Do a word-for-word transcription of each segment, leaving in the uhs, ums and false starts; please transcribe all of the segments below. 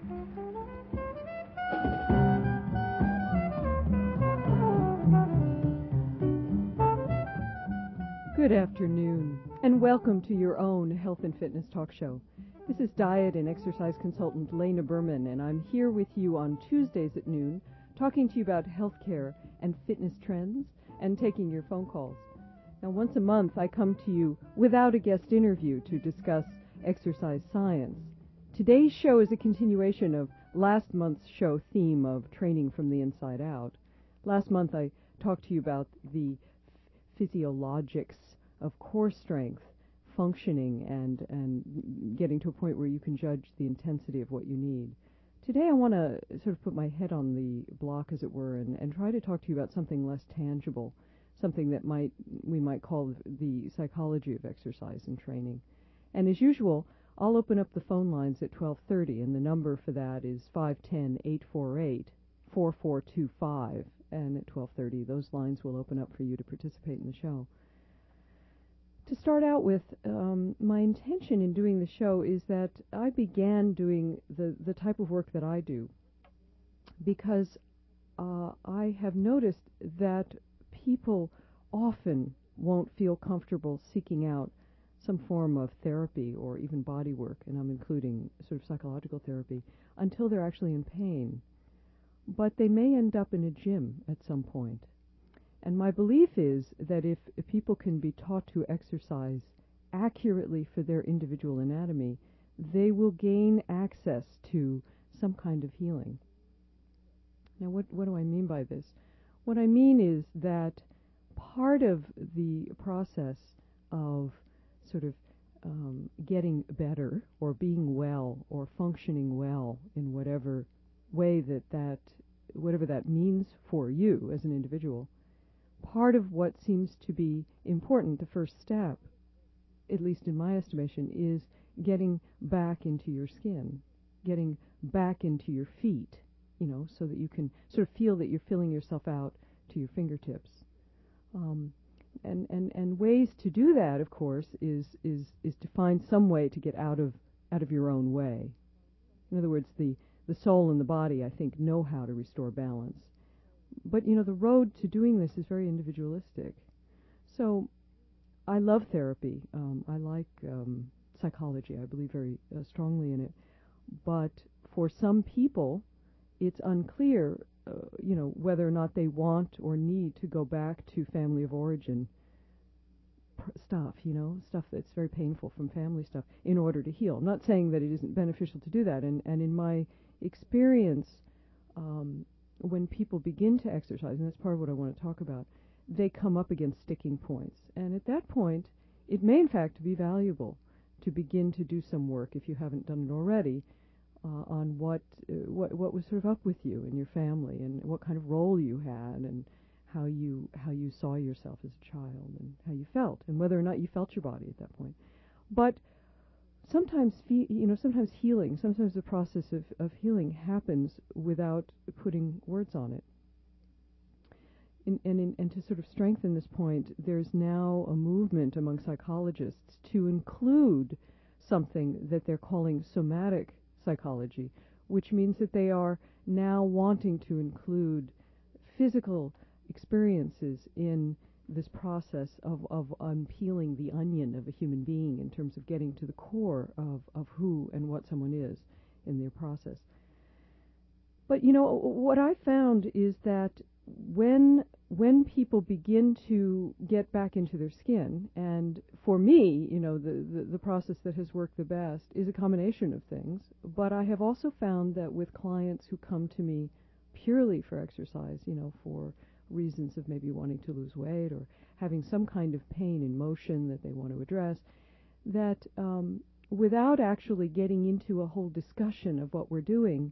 Good afternoon, and welcome to your own health and fitness talk show. This is diet and exercise consultant Lena Berman, and I'm here with you on Tuesdays at noon, talking to you about healthcare and fitness trends and taking your phone calls. Now, once a month, I come to you without a guest interview to discuss exercise science. Today's show is a continuation of last month's show theme of training from the inside out. Last month, I talked to you about the physiologics of core strength, functioning, and, and getting to a point where you can judge the intensity of what you need. Today I want to sort of put my head on the block, as it were, and, and try to talk to you about something less tangible, something that might we might call the psychology of exercise and training. And as usual, I'll open up the phone lines at twelve thirty, and the number for that is five one zero, eight four eight, four four two five, and at twelve thirty those lines will open up for you to participate in the show. To start out with, um, my intention in doing the show is that I began doing the, the type of work that I do because uh, I have noticed that people often won't feel comfortable seeking out some form of therapy or even body work, and I'm including sort of psychological therapy, until they're actually in pain. But they may end up in a gym at some point. And my belief is that if, if people can be taught to exercise accurately for their individual anatomy, they will gain access to some kind of healing. Now, what, what do I mean by this? What I mean is that part of the process of sort of um, getting better or being well or functioning well in whatever way that that, whatever that means for you as an individual, part of what seems to be important, the first step, at least in my estimation, is getting back into your skin, getting back into your feet, you know, so that you can sort of feel that you're filling yourself out to your fingertips. Um, and, and, and ways to do that, of course, is, is, is to find some way to get out of, out of your own way. In other words, the, the soul and the body, I think, know how to restore balance. But, you know, the road to doing this is very individualistic. So I love therapy. Um, I like um, psychology. I believe very uh, strongly in it. But for some people, it's unclear, uh, you know, whether or not they want or need to go back to family of origin pr- stuff, you know, stuff that's very painful from family stuff in order to heal. I'm not saying that it isn't beneficial to do that. And, and in my experience, um, when people begin to exercise, and that's part of what I want to talk about, they come up against sticking points. And at that point, it may in fact be valuable to begin to do some work, if you haven't done it already, uh, on what, uh, what what was sort of up with you and your family, and what kind of role you had, and how you how you saw yourself as a child, and how you felt, and whether or not you felt your body at that point. But Sometimes, fe- you know, sometimes healing, sometimes the process of, of healing happens without putting words on it. In, and, in, and to sort of strengthen this point, there's now a movement among psychologists to include something that they're calling somatic psychology, which means that they are now wanting to include physical experiences in this process of, of unpeeling the onion of a human being in terms of getting to the core of, of who and what someone is in their process. But, you know, what I found is that when when people begin to get back into their skin, and for me, you know, the, the, the process that has worked the best is a combination of things, but I have also found that with clients who come to me purely for exercise, you know, for reasons of maybe wanting to lose weight or having some kind of pain in motion that they want to address, that um, without actually getting into a whole discussion of what we're doing,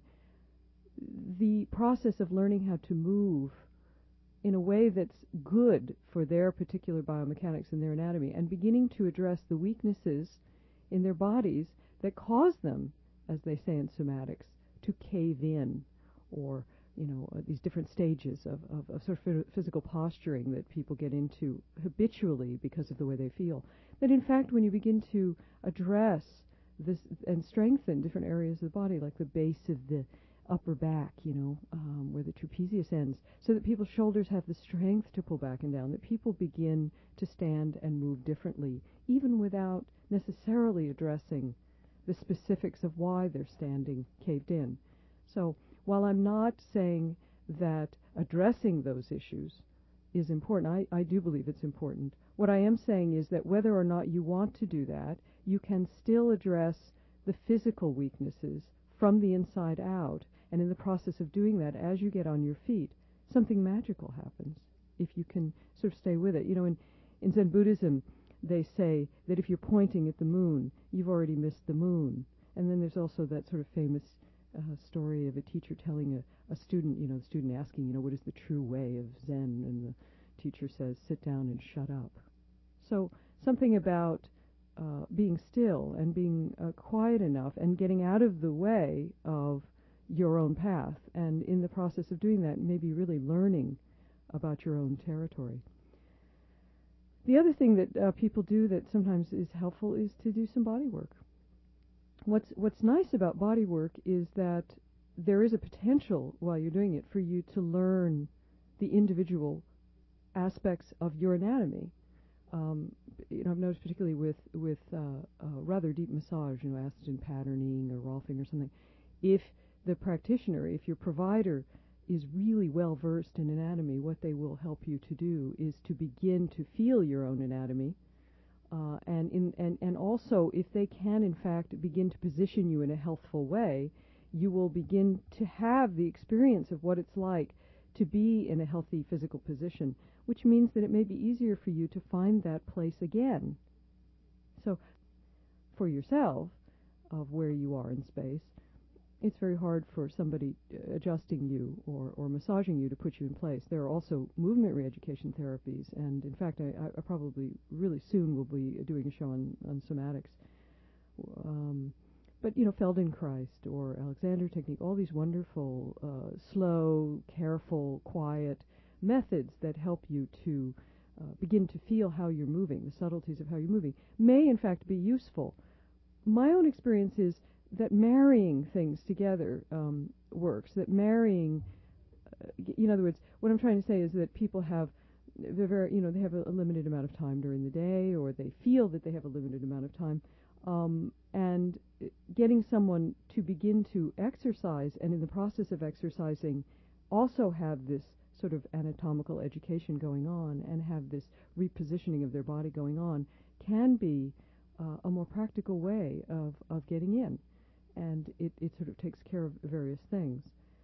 the process of learning how to move in a way that's good for their particular biomechanics and their anatomy, and beginning to address the weaknesses in their bodies that cause them, as they say in somatics, to cave in, or you know, uh, these different stages of, of, of sort of physical posturing that people get into habitually because of the way they feel. That in fact, when you begin to address this and strengthen different areas of the body, like the base of the upper back, you know, um, where the trapezius ends, so that people's shoulders have the strength to pull back and down, that people begin to stand and move differently, even without necessarily addressing the specifics of why they're standing caved in. So while I'm not saying that addressing those issues is important, I, I do believe it's important. What I am saying is that whether or not you want to do that, you can still address the physical weaknesses from the inside out. And in the process of doing that, as you get on your feet, something magical happens if you can sort of stay with it. You know, in, in Zen Buddhism, they say that if you're pointing at the moon, you've already missed the moon. And then there's also that sort of famous uh, story of a teacher telling a, a student, you know, the student asking, you know, what is the true way of Zen? And the teacher says, sit down and shut up. So something about uh, being still and being uh, quiet enough and getting out of the way of your own path, and in the process of doing that, maybe really learning about your own territory. The other thing that uh, people do that sometimes is helpful is to do some body work. What's what's nice about body work is that there is a potential while you're doing it for you to learn the individual aspects of your anatomy. Um, you know, I've noticed particularly with with uh, uh, rather deep massage, you know, Aston patterning or Rolfing or something. If the practitioner, if your provider is really well versed in anatomy, what they will help you to do is to begin to feel your own anatomy, uh, and in and and also if they can in fact begin to position you in a healthful way, you will begin to have the experience of what it's like to be in a healthy physical position, which means that it may be easier for you to find that place again. So for yourself, of where you are in space, it's very hard for somebody adjusting you or, or massaging you to put you in place. There are also movement re-education therapies, and in fact I, I probably really soon will be doing a show on, on somatics. Um, but, you know, Feldenkrais or Alexander Technique, all these wonderful, uh, slow, careful, quiet methods that help you to uh, begin to feel how you're moving, the subtleties of how you're moving, may in fact be useful. My own experience is that marrying things together um, works, that marrying, uh, in other words, what I'm trying to say is that people have, they're very, you know, they have a, a limited amount of time during the day, or they feel that they have a limited amount of time, um, and getting someone to begin to exercise, and in the process of exercising also have this sort of anatomical education going on and have this repositioning of their body going on, can be uh, a more practical way of, of getting in. And it, it sort of takes care of various things.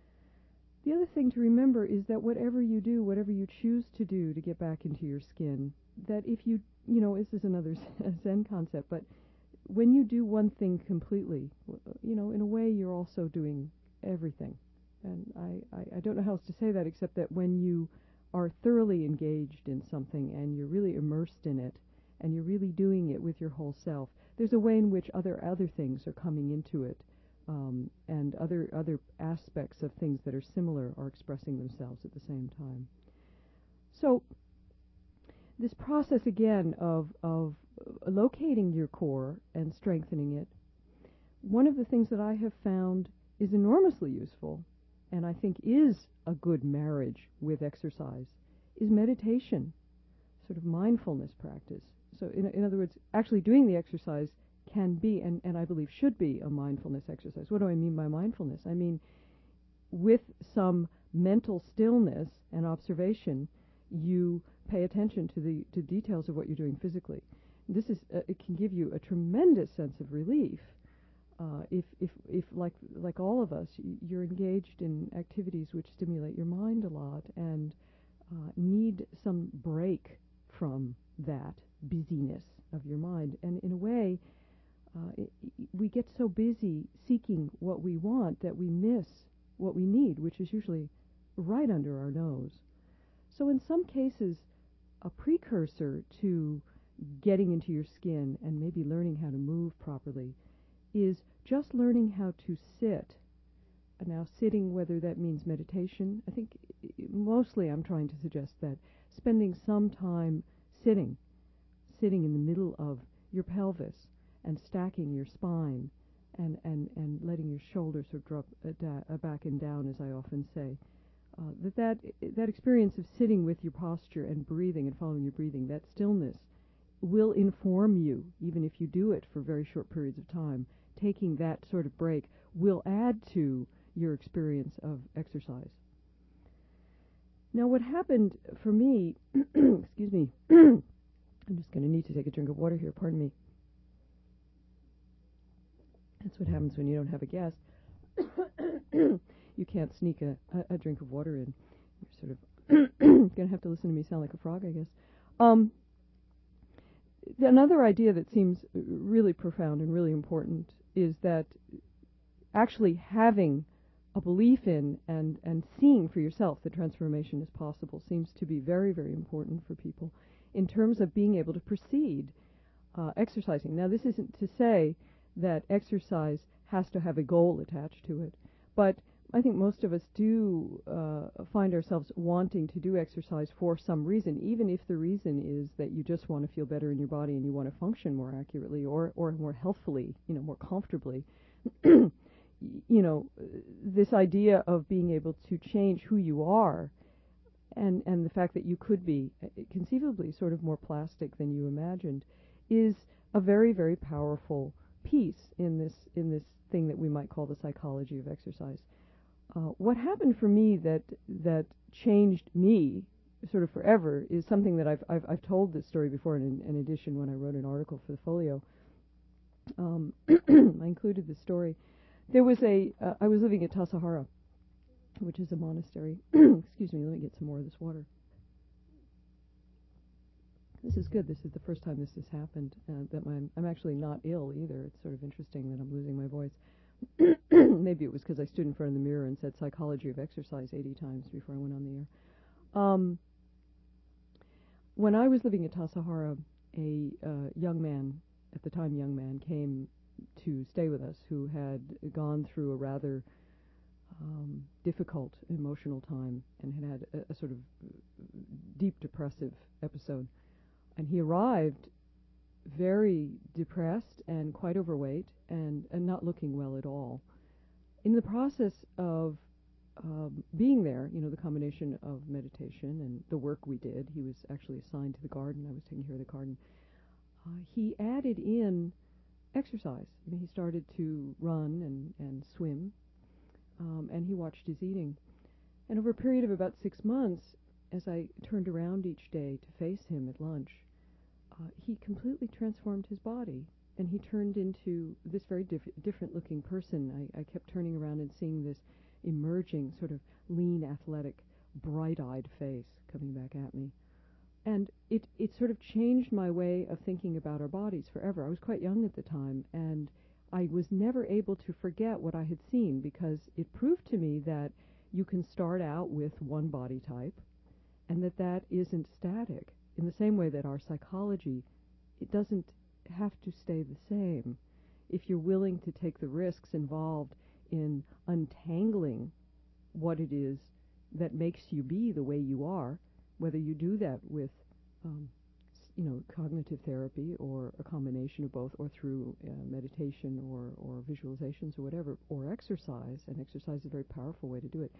The other thing to remember is that whatever you do, whatever you choose to do to get back into your skin, that if you, you know, this is another Zen concept, but when you do one thing completely, you know, in a way you're also doing everything. And I, I, I don't know how else to say that except that when you are thoroughly engaged in something and you're really immersed in it, and you're really doing it with your whole self, there's a way in which other other things are coming into it, um, and other other aspects of things that are similar are expressing themselves at the same time. So this process again of of locating your core and strengthening it, one of the things that I have found is enormously useful, and I think is a good marriage with exercise, is meditation, sort of mindfulness practice. So in, in other words, actually doing the exercise can be, and, and I believe should be, a mindfulness exercise. What do I mean by mindfulness? I mean, with some mental stillness and observation, you pay attention to the to details of what you're doing physically. This is uh, it can give you a tremendous sense of relief uh, if if if like like all of us, you're engaged in activities which stimulate your mind a lot and uh, need some break from that busyness of your mind. And in a way, uh, it, we get so busy seeking what we want that we miss what we need, which is usually right under our nose. So in some cases, a precursor to getting into your skin and maybe learning how to move properly is just learning how to sit. Now, sitting, whether that means meditation, I think mostly I'm trying to suggest that spending some time sitting, sitting in the middle of your pelvis and stacking your spine and, and, and letting your shoulders sort of drop uh, da- uh, back and down, as I often say. Uh, that, that that experience of sitting with your posture and breathing and following your breathing, that stillness, will inform you, even if you do it for very short periods of time. Taking that sort of break will add to your experience of exercise. Now, what happened for me, excuse me, I'm just going to need to take a drink of water here, pardon me. That's what happens when you don't have a guest. You can't sneak a, a, a drink of water in. You're sort of going to have to listen to me sound like a frog, I guess. Um, another idea that seems really profound and really important is that actually having a belief in and, and seeing for yourself that transformation is possible seems to be very, very important for people in terms of being able to proceed uh, exercising. Now, this isn't to say that exercise has to have a goal attached to it, but I think most of us do uh, find ourselves wanting to do exercise for some reason, even if the reason is that you just want to feel better in your body and you want to function more accurately or, or more healthfully, you know, more comfortably. You know, this idea of being able to change who you are and, and the fact that you could be uh, conceivably sort of more plastic than you imagined is a very, very powerful piece in this in this thing that we might call the psychology of exercise. Uh, what happened for me that that changed me sort of forever is something that I've I've, I've told this story before in, in addition when I wrote an article for the Folio. Um, I included this story. There was a, uh, I was living at Tassajara, which is a monastery. Excuse me, let me get some more of this water. This is good. This is the first time this has happened. Uh, that my, I'm actually not ill either. It's sort of interesting that I'm losing my voice. Maybe it was because I stood in front of the mirror and said psychology of exercise eighty times before I went on the air. Um, when I was living at Tassajara, a uh, young man, at the time young man, came to stay with us who had gone through a rather um, difficult emotional time and had had a, a sort of deep depressive episode. And he arrived very depressed and quite overweight and, and not looking well at all. In the process of um, being there, you know, the combination of meditation and the work we did, he was actually assigned to the garden. I was taking care of the garden. Uh, he added in exercise. I mean, he started to run and, and swim, um, and he watched his eating. And over a period of about six months, as I turned around each day to face him at lunch, uh, he completely transformed his body, and he turned into this very diff- different-looking person. I, I kept turning around and seeing this emerging, sort of lean, athletic, bright-eyed face coming back at me. And it, it sort of changed my way of thinking about our bodies forever. I was quite young at the time, and I was never able to forget what I had seen because it proved to me that you can start out with one body type and that that isn't static. In the same way that our psychology, it doesn't have to stay the same. If you're willing to take the risks involved in untangling what it is that makes you be the way you are, whether you do that with, um, you know, cognitive therapy or a combination of both, or through uh, meditation or, or visualizations or whatever, or exercise, and exercise is a very powerful way to do it,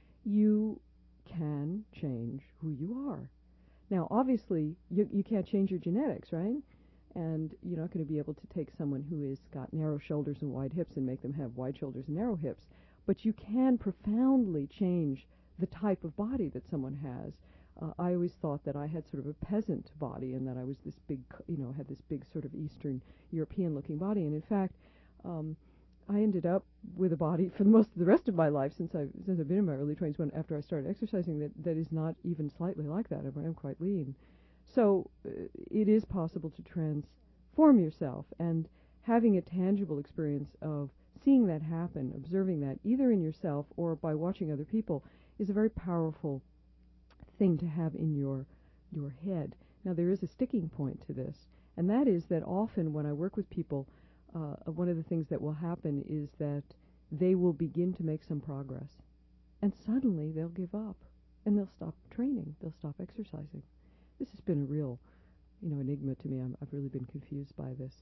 you can change who you are. Now, obviously, you, you can't change your genetics, right? And you're not going to be able to take someone who has got narrow shoulders and wide hips and make them have wide shoulders and narrow hips, but you can profoundly change the type of body that someone has. Uh, I always thought that I had sort of a peasant body and that I was this big, you know, had this big sort of Eastern European-looking body. And in fact, um, I ended up with a body for most of the rest of my life since I've, since I've been in my early twenties, when after I started exercising, that, that is not even slightly like that. I'm, I'm quite lean. So uh, it is possible to transform yourself, and having a tangible experience of seeing that happen, observing that, either in yourself or by watching other people, is a very powerful thing to have in your your head. Now, there is a sticking point to this, and that is that often when I work with people, uh, one of the things that will happen is that they will begin to make some progress, and suddenly they'll give up, and they'll stop training, they'll stop exercising. This has been a real, you know, enigma to me. I'm, I've really been confused by this.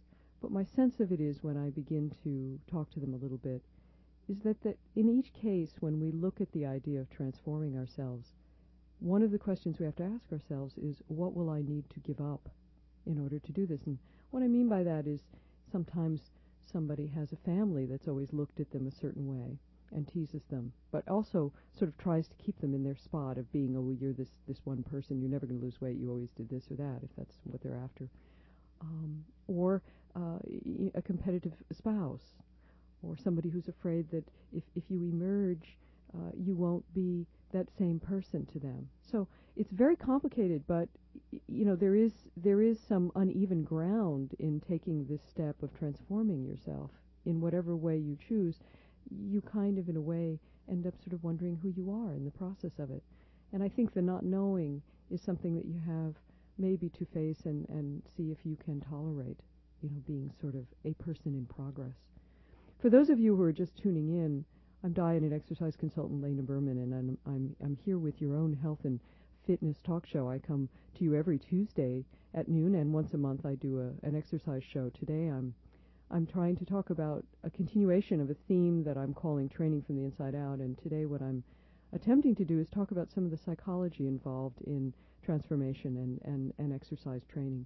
but my sense of it is, when I begin to talk to them a little bit, is that, that in each case, when we look at the idea of transforming ourselves, one of the questions we have to ask ourselves is, what will I need to give up in order to do this? And what I mean by that is, sometimes somebody has a family that's always looked at them a certain way and teases them, but also sort of tries to keep them in their spot of being, oh, you're this, this one person, you're never going to lose weight, you always did this or that, if that's what they're after. Um, or uh, a competitive spouse, or somebody who's afraid that if, if you emerge, uh, you won't be that same person to them. So it's very complicated, but y- you know there is there is some uneven ground in taking this step of transforming yourself in whatever way you choose. You kind of, in a way, end up sort of wondering who you are in the process of it. And I think the not knowing is something that you have maybe to face and, and see if you can tolerate, you know, being sort of a person in progress. For those of you who are just tuning in, I'm diet and exercise consultant Lena Berman, and I'm, I'm, I'm here with Your Own Health and Fitness Talk Show. I come to you every Tuesday at noon, and once a month I do a, an exercise show. Today I'm I'm trying to talk about a continuation of a theme that I'm calling Training from the Inside Out, and today what I'm attempting to do is talk about some of the psychology involved in transformation and, and, and exercise training.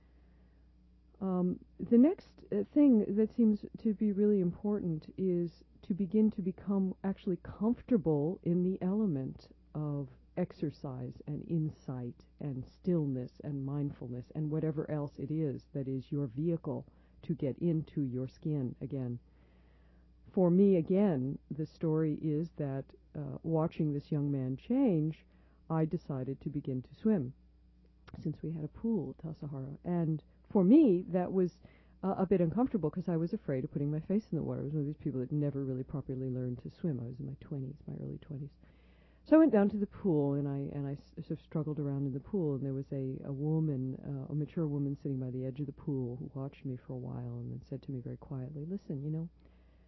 Um, the next uh, thing that seems to be really important is to begin to become actually comfortable in the element of exercise and insight and stillness and mindfulness and whatever else it is that is your vehicle to get into your skin again. For me, again, the story is that uh, watching this young man change, I decided to begin to swim, since we had a pool at Tassajara. And for me, that was uh, a bit uncomfortable because I was afraid of putting my face in the water. I was one of these people that never really properly learned to swim. I was in my twenties, my early twenties. So I went down to the pool, and I and I s- sort of struggled around in the pool, and there was a, a woman, uh, a mature woman sitting by the edge of the pool who watched me for a while and then said to me very quietly, listen, you know,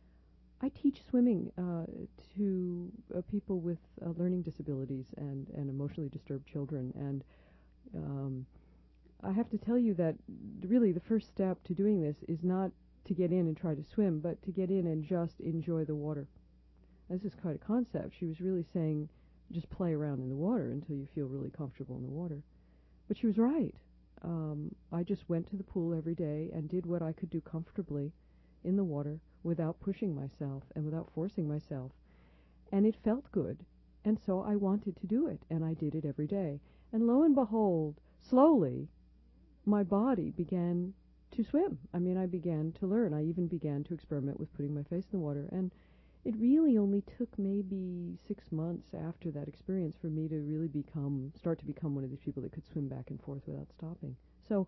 I teach swimming uh, to uh, people with uh, learning disabilities and, and emotionally disturbed children, and um, I have to tell you that really the first step to doing this is not to get in and try to swim, but to get in and just enjoy the water. This is quite a concept. She was really saying, just play around in the water until you feel really comfortable in the water. But she was right. Um, I just went to the pool every day and did what I could do comfortably in the water without pushing myself and without forcing myself. And it felt good. And so I wanted to do it, and I did it every day. And lo and behold, slowly, my body began to swim. I mean, I began to learn. I even began to experiment with putting my face in the water. And it really only took maybe six months after that experience for me to really become, start to become one of these people that could swim back and forth without stopping. So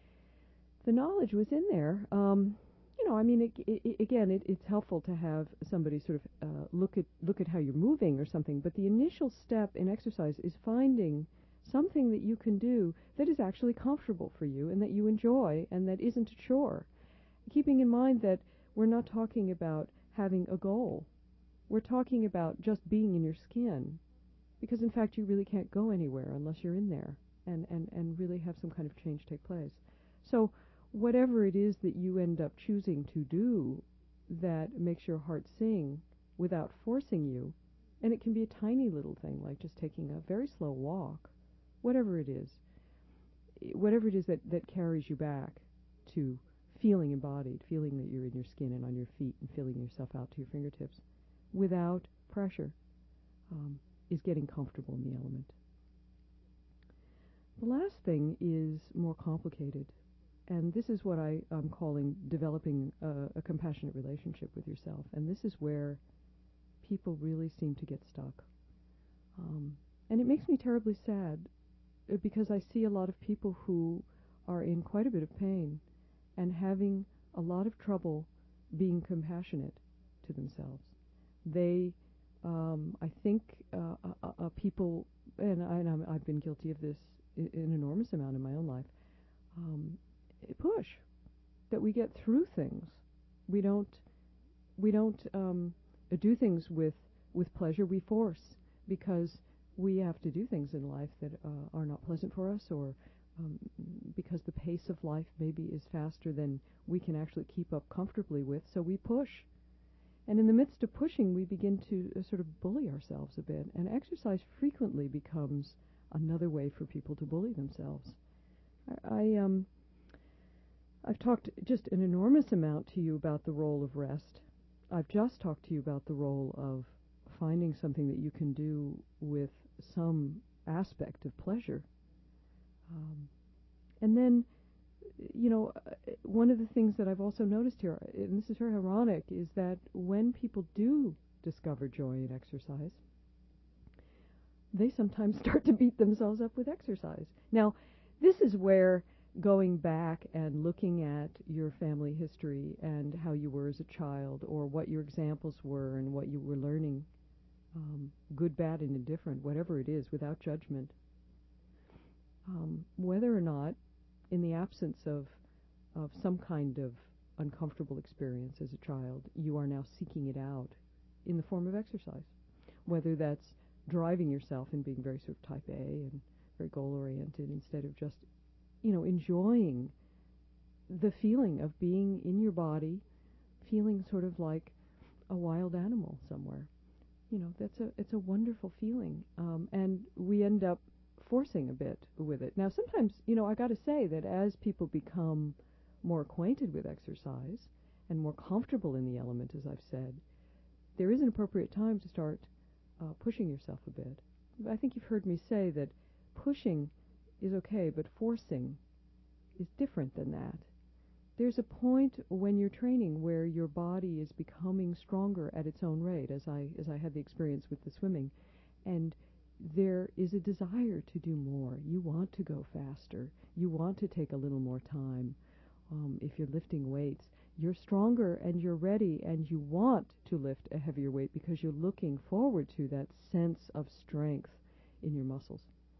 the knowledge was in there. Um, you know, I mean, it, it, again, it, it's helpful to have somebody sort of uh, look at look at how you're moving or something. But the initial step in exercise is finding something that you can do that is actually comfortable for you and that you enjoy and that isn't a chore. Keeping in mind that we're not talking about having a goal. We're talking about just being in your skin, because in fact you really can't go anywhere unless you're in there and, and, and really have some kind of change take place. So whatever it is that you end up choosing to do that makes your heart sing without forcing you, and it can be a tiny little thing like just taking a very slow walk, whatever it is, whatever it is that, that carries you back to feeling embodied, feeling that you're in your skin and on your feet and feeling yourself out to your fingertips without pressure, um, is getting comfortable in the element. The last thing is more complicated, and this is what I, I'm calling developing a, a compassionate relationship with yourself, and this is where people really seem to get stuck. Um, and it makes me terribly sad uh, because I see a lot of people who are in quite a bit of pain and having a lot of trouble being compassionate to themselves. They, um, I think, uh, uh, uh, people, and, I, and I'm, I've been guilty of this in an enormous amount in my own life, um, push that we get through things. We don't, we don't um, do things with with pleasure. We force because we have to do things in life that uh, are not pleasant for us, or um, because the pace of life maybe is faster than we can actually keep up comfortably with, so we push. And in the midst of pushing, we begin to uh, sort of bully ourselves a bit, and exercise frequently becomes another way for people to bully themselves. I, I um, I've talked just an enormous amount to you about the role of rest. I've just talked to you about the role of finding something that you can do with some aspect of pleasure. Um, and then, you know, uh, one of the things that I've also noticed here, and this is very ironic, is that when people do discover joy in exercise, they sometimes start to beat themselves up with exercise. Now, this is where going back and looking at your family history and how you were as a child, or what your examples were and what you were learning, um, good, bad, and indifferent, whatever it is, without judgment, um, whether or not, in the absence of of some kind of uncomfortable experience as a child, you are now seeking it out in the form of exercise, whether that's driving yourself and being very sort of type A and very goal-oriented instead of just, you know, enjoying the feeling of being in your body, feeling sort of like a wild animal somewhere. You know, that's a it's a wonderful feeling, um, and we end up forcing a bit with it. Now, sometimes, you know, I got to say that as people become more acquainted with exercise and more comfortable in the element, as I've said, there is an appropriate time to start uh, pushing yourself a bit. I think you've heard me say that pushing is okay, but forcing is different than that. There's a point when you're training where your body is becoming stronger at its own rate, as I as I had the experience with the swimming, and there is a desire to do more. You want to go faster. You want to take a little more time. Um, if you're lifting weights, you're stronger and you're ready and you want to lift a heavier weight because you're looking forward to that sense of strength in your muscles.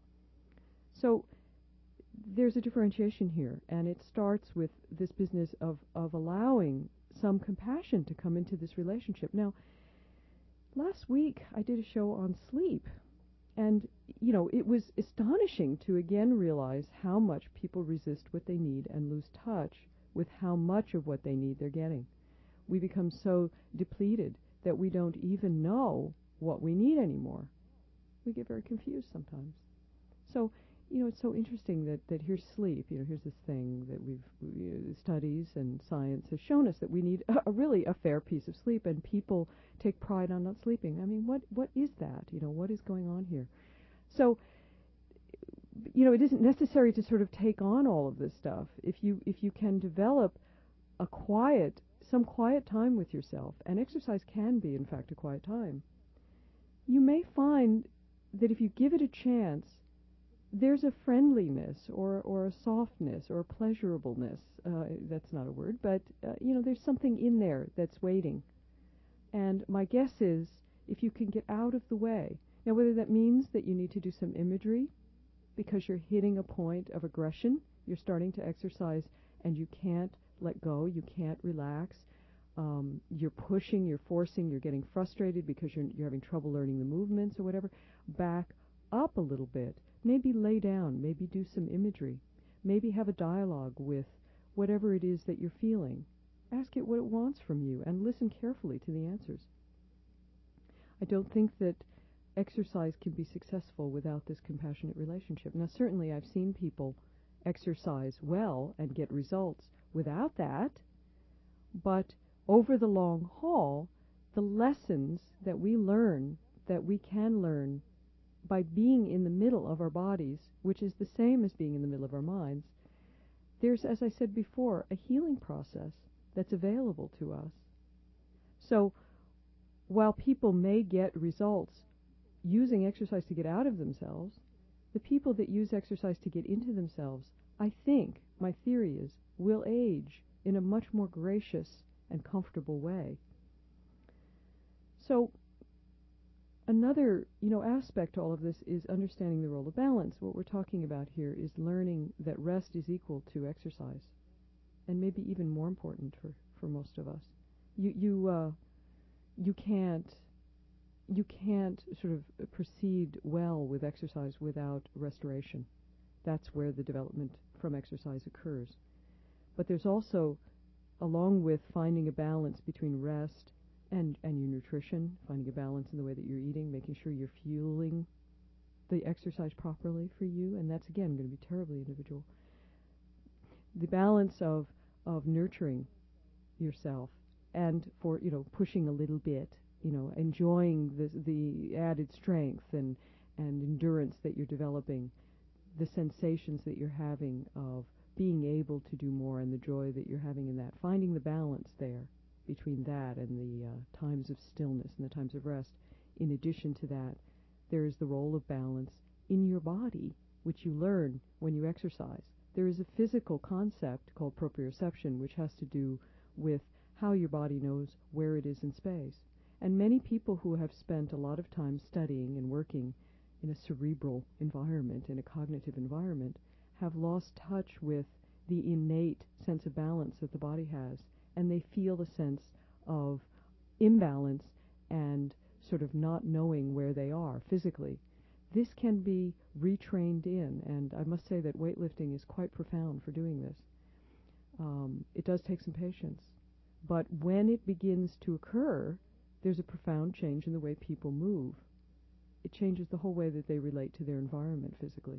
So there's a differentiation here, and it starts with this business of, of allowing some compassion to come into this relationship. Now, last week I did a show on sleep, and, you know, it was astonishing to again realize how much people resist what they need and lose touch with how much of what they need they're getting. We become so depleted that we don't even know what we need anymore. We get very confused sometimes. So, you know, it's so interesting that, that here's sleep. You know, here's this thing that we've, you know, studies and science has shown us that we need a, a really a fair piece of sleep, and people take pride on not sleeping. I mean, what what is that? You know, what is going on here? So, you know, it isn't necessary to sort of take on all of this stuff. If you if you can develop a quiet, some quiet time with yourself, and exercise can be, in fact, a quiet time, you may find that if you give it a chance, there's a friendliness or, or a softness or a pleasurableness. Uh, that's not a word, but, uh, you know, there's something in there that's waiting. And my guess is, if you can get out of the way. Now, whether that means that you need to do some imagery because you're hitting a point of aggression, you're starting to exercise and you can't let go, you can't relax, um, you're pushing, you're forcing, you're getting frustrated because you're, you're having trouble learning the movements or whatever, back up a little bit. Maybe lay down, maybe do some imagery, maybe have a dialogue with whatever it is that you're feeling. Ask it what it wants from you and listen carefully to the answers. I don't think that exercise can be successful without this compassionate relationship. Now, certainly I've seen people exercise well and get results without that, but over the long haul, the lessons that we learn, that we can learn by being in the middle of our bodies, which is the same as being in the middle of our minds, there's, as I said before, a healing process that's available to us. So while people may get results using exercise to get out of themselves, the people that use exercise to get into themselves, I think, my theory is, will age in a much more gracious and comfortable way. So another, you know, aspect to all of this is understanding the role of balance. What we're talking about here is learning that rest is equal to exercise, and maybe even more important for, for most of us. You you uh, you can't you can't sort of proceed well with exercise without restoration. That's where the development from exercise occurs. But there's also, along with finding a balance between rest and, and your nutrition, finding a balance in the way that you're eating, making sure you're fueling the exercise properly for you, and that's, again, going to be terribly individual. The balance of, of nurturing yourself and for, you know, pushing a little bit, you know, enjoying the, the added strength and, and endurance that you're developing, the sensations that you're having of being able to do more and the joy that you're having in that, finding the balance there between that and the uh, times of stillness and the times of rest. In addition to that, there is the role of balance in your body, which you learn when you exercise. There is a physical concept called proprioception, which has to do with how your body knows where it is in space. And many people who have spent a lot of time studying and working in a cerebral environment, in a cognitive environment, have lost touch with the innate sense of balance that the body has, and they feel a sense of imbalance and sort of not knowing where they are physically. This can be retrained in, and I must say that weightlifting is quite profound for doing this. Um, it does take some patience, but when it begins to occur, there's a profound change in the way people move. It changes the whole way that they relate to their environment physically.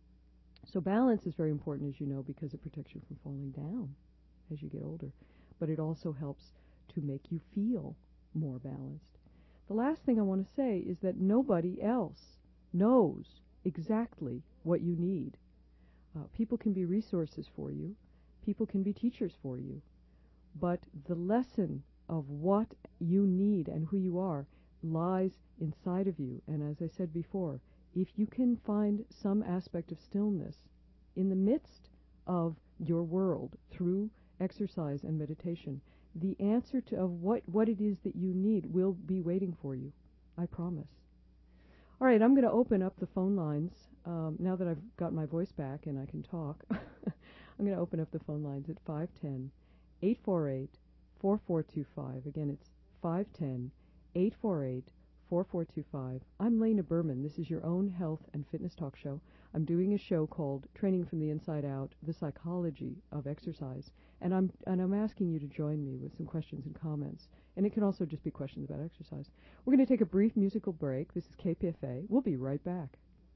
So balance is very important, as you know, because it protects you from falling down as you get older. But it also helps to make you feel more balanced. The last thing I want to say is that nobody else knows exactly what you need. Uh, people can be resources for you. People can be teachers for you. But the lesson of what you need and who you are lies inside of you. And as I said before, if you can find some aspect of stillness in the midst of your world through exercise and meditation, the answer to of what, what it is that you need will be waiting for you. I promise. All right, I'm going to open up the phone lines. Um, now that I've got my voice back and I can talk, I'm going to open up the phone lines at five one zero, eight four eight, four four two five. Again, it's five one zero, eight four eight, four four two five. I'm Lena Berman. This is your own health and fitness talk show. I'm doing a show called Training from the Inside Out, The Psychology of Exercise. And I'm and I'm asking you to join me with some questions and comments. And it can also just be questions about exercise. We're going to take a brief musical break. This is K P F A. We'll be right back.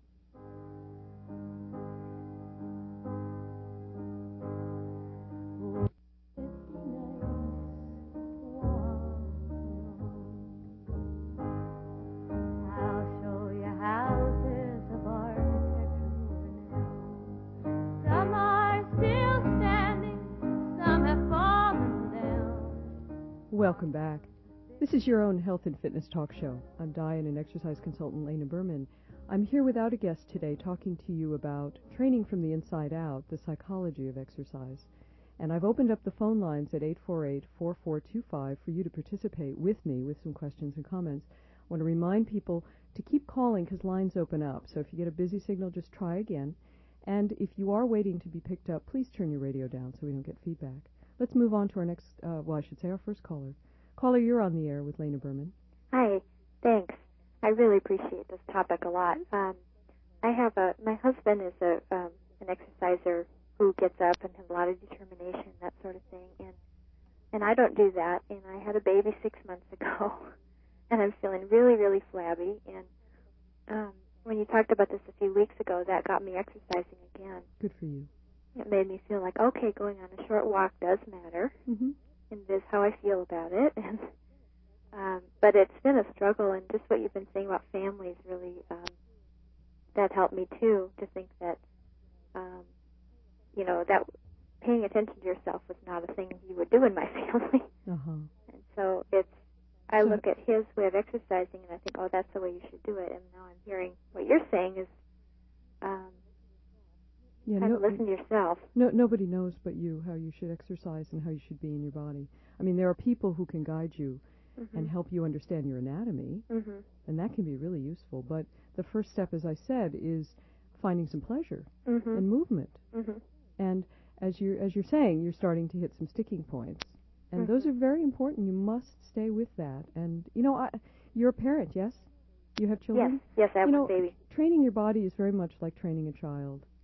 Welcome back. This is your own health and fitness talk show. I'm diet and exercise consultant Lena Berman. I'm here without a guest today talking to you about training from the inside out, the psychology of exercise. And I've opened up the phone lines at eight four eight, four four two five for you to participate with me with some questions and comments. I want to remind people to keep calling because lines open up. So if you get a busy signal, just try again. And if you are waiting to be picked up, please turn your radio down so we don't get feedback. Let's move on to our next, uh, well, I should say our first caller. Caller, you're on the air with Lena Berman. Hi, thanks. I really appreciate this topic a lot. Um, I have a, my husband is a um, an exerciser who gets up and has a lot of determination, that sort of thing, and and I don't do that. And I had a baby six months ago, and I'm feeling really, really flabby. And um, when you talked about this a few weeks ago, that got me exercising again. Good for you. It made me feel like, okay, going on a short walk does matter, mm-hmm. and this is how I feel about it. And um, but it's been a struggle, and just what you've been saying about families really, um, that helped me too, to think that, um, you know, that paying attention to yourself was not a thing you would do in my family. Uh-huh. And so it's, I so look at his way of exercising, and I think, oh, that's the way you should do it. And now I'm hearing what you're saying is, um, Yeah, kind no, of listen to yourself. No, nobody knows but you how you should exercise and how you should be in your body. I mean, there are people who can guide you mm-hmm. and help you understand your anatomy, mm-hmm. and that can be really useful. But the first step, as I said, is finding some pleasure mm-hmm. and movement. Mm-hmm. And as you're, as you're saying, you're starting to hit some sticking points. And mm-hmm. those are very important. You must stay with that. And, you know, I, you're a parent, yes? You have children? Yes, yes, I have you one know, baby. Training your body is very much like training a child.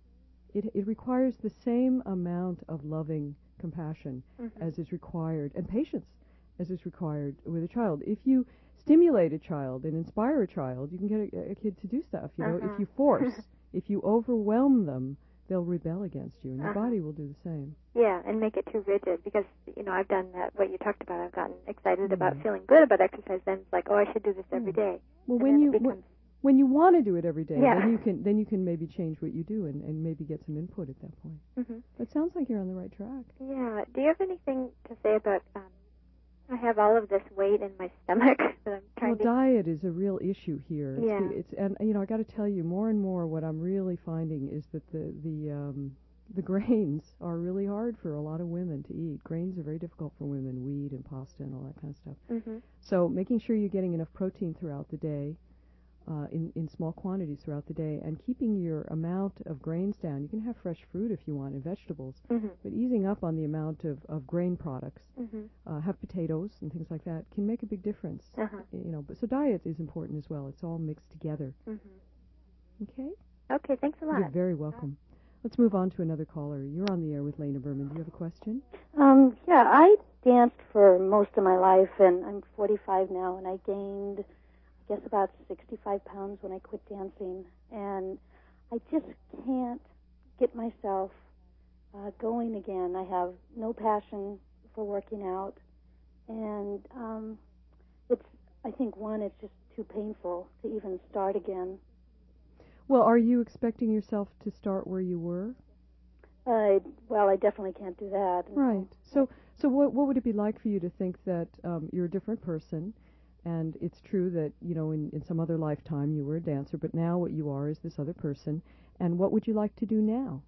it, it requires the same amount of loving compassion Mm-hmm. as is required, and patience as is required with a child. If you stimulate a child and inspire a child, you can get a, a kid to do stuff. You know, Uh-huh. if you force, if you overwhelm them, they'll rebel against you, and your Uh-huh. body will do the same. Yeah, and make it too rigid because, you know, I've done that, what you talked about. I've gotten excited Mm-hmm. about feeling good about exercise. Then it's like, oh, I should do this every Yeah. day. Well, And when then you it becomes, w- when you want to do it every day, Yeah. then you can then you can maybe change what you do and, and maybe get some input at that point. mm-hmm. But it sounds like you're on the right track. Yeah. Do you have anything to say about, um, I have all of this weight in my stomach that I'm trying Well, to... diet is a real issue here. It's, Yeah. It's and you know I got to tell you, more and more, what I'm really finding is that the the um, the grains are really hard for a lot of women to eat. Grains are very difficult for women, wheat and pasta and all that kind of stuff. Mm-hmm. So making sure you're getting enough protein throughout the day, uh, in, in small quantities throughout the day, and keeping your amount of grains down. You can have fresh fruit if you want and vegetables, Mm-hmm. but easing up on the amount of, of grain products, Mm-hmm. uh, have potatoes and things like that, can make a big difference. Uh-huh. You know, but so diet is important as well. It's all mixed together. Mm-hmm. Okay? Okay, thanks a lot. You're very welcome. Let's move on to another caller. You're on the air with Lena Berman. Do you have a question? Um, yeah, I danced for most of my life, and I'm forty-five now, and I gained, I guess, about sixty-five pounds when I quit dancing, and I just can't get myself uh, going again. I have no passion for working out, and um, it's, I think, one, it's just too painful to even start again. Well, are you expecting yourself to start where you were? Uh, well, I definitely can't do that. Right. So, so what what would it be like for you to think that um, you're a different person, and it's true that, you know, in, in some other lifetime you were a dancer, but now what you are is this other person, and what would you like to do now?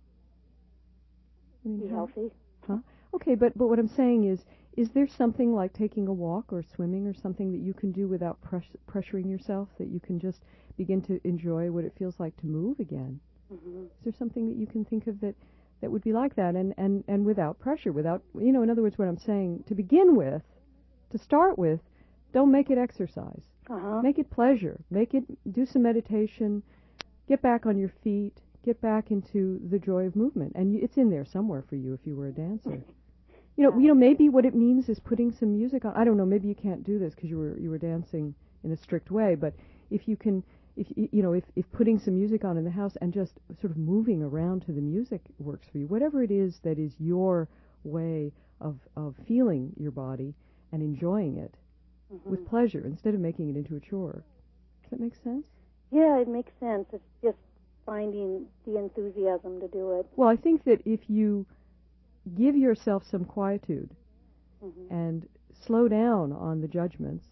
I mean, Be how- healthy. Huh? Okay, but but what I'm saying is, is there something like taking a walk or swimming or something that you can do without pres- pressuring yourself, that you can just begin to enjoy what it feels like to move again? Mm-hmm. Is there something that you can think of that, that would be like that, and, and, and without pressure, without, you know, in other words, what I'm saying, to begin with, to start with, don't make it exercise. Uh-huh. Make it pleasure. Make it, do some meditation, get back on your feet, get back into the joy of movement. And you, it's in there somewhere for you if you were a dancer. You know, you know, maybe what it means is putting some music on. I don't know, maybe you can't do this because you were, you were dancing in a strict way, but if you can, if you know, if, if putting some music on in the house and just sort of moving around to the music works for you, whatever it is that is your way of, of feeling your body and enjoying it Mm-hmm. with pleasure instead of making it into a chore. Does that make sense? Yeah, it makes sense. It's just finding the enthusiasm to do it. Well, I think that if you give yourself some quietude Mm-hmm. and slow down on the judgments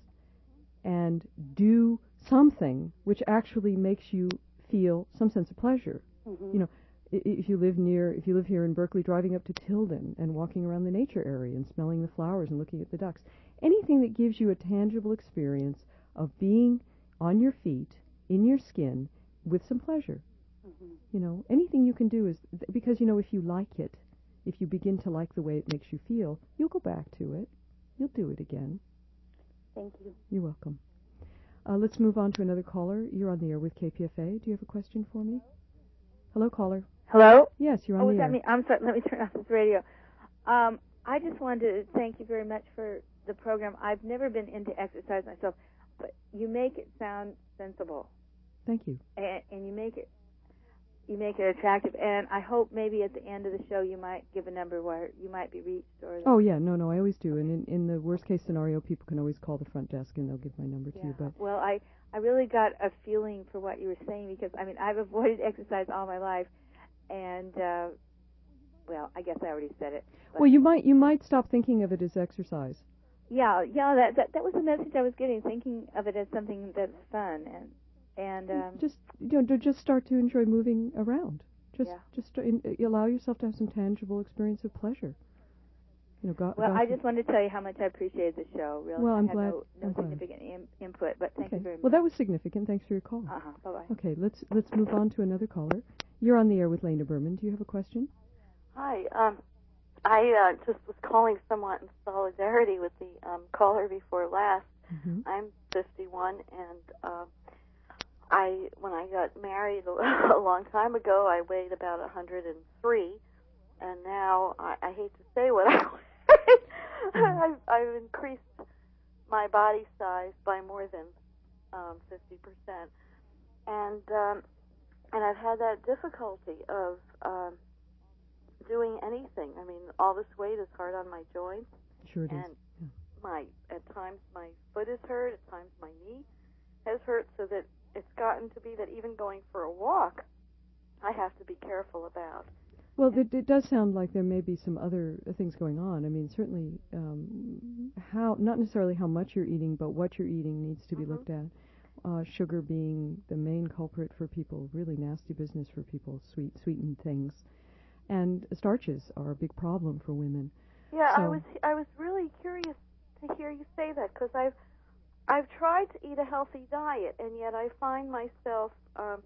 and do something which actually makes you feel some sense of pleasure. Mm-hmm. You know, i- if you live near, if you live here in Berkeley, driving up to Tilden and walking around the nature area and smelling the flowers and looking at the ducks, anything that gives you a tangible experience of being on your feet, in your skin, with some pleasure. Mm-hmm. You know, anything you can do is, th- because, you know, if you like it, if you begin to like the way it makes you feel, you'll go back to it. You'll do it again. Thank you. You're welcome. Uh, let's move on to another caller. You're on the air with K P F A. Do you have a question for me? Hello, caller. Hello? Yes, you're on Oh, the is air. that me? I'm sorry. Let me turn off this radio. Um, I just wanted to thank you very much for the program. I've never been into exercise myself, but you make it sound sensible, Thank you. and, and you make it you make it attractive. And I hope maybe at the end of the show you might give a number where you might be reached. Or Oh, yeah, no, no, I always do. And in, in the worst case scenario, people can always call the front desk and they'll give my number to yeah. you. But Well, I I really got a feeling for what you were saying, because I mean I've avoided exercise all my life, and uh, well, I guess I already said it. But well, you might you might stop thinking of it as exercise. Yeah, yeah, that, that that was the message I was getting, thinking of it as something that's fun, and and um, Just you know, to just start to enjoy moving around. Just Yeah. just in, allow yourself to have some tangible experience of pleasure. You know, go, well, gosh, I just wanted to tell you how much I appreciated the show. Really, Well, I I'm had glad- no, no I'm glad. significant Im- input, but thank okay. you very much. Well, that was significant. Thanks for your call. Uh huh. Bye bye. Okay, let's let's move on to another caller. You're on the air with Lena Berman. Do you have a question? Hi. Um, I uh, just was calling somewhat in solidarity with the um, caller before last. Mm-hmm. I'm fifty-one, and uh, I I when I got married a long time ago, I weighed about one hundred three, and now I, I hate to say what I weigh. I've, I've increased my body size by more than um, fifty percent, and um, and I've had that difficulty of um, doing anything. I mean, all this weight is hard on my joints, Sure it is. and my at times my foot is hurt, at times my knee has hurt, so that it's gotten to be that even going for a walk, I have to be careful about. Well, it, it does sound like there may be some other things going on. I mean, certainly, um, how not necessarily how much you're eating, but what you're eating needs to be Mm-hmm. looked at. Uh, sugar being the main culprit for people, really nasty business for people, sweet sweetened things, and starches are a big problem for women. Yeah, So- I was I was really curious to hear you say that, because I've I've tried to eat a healthy diet, and yet I find myself um,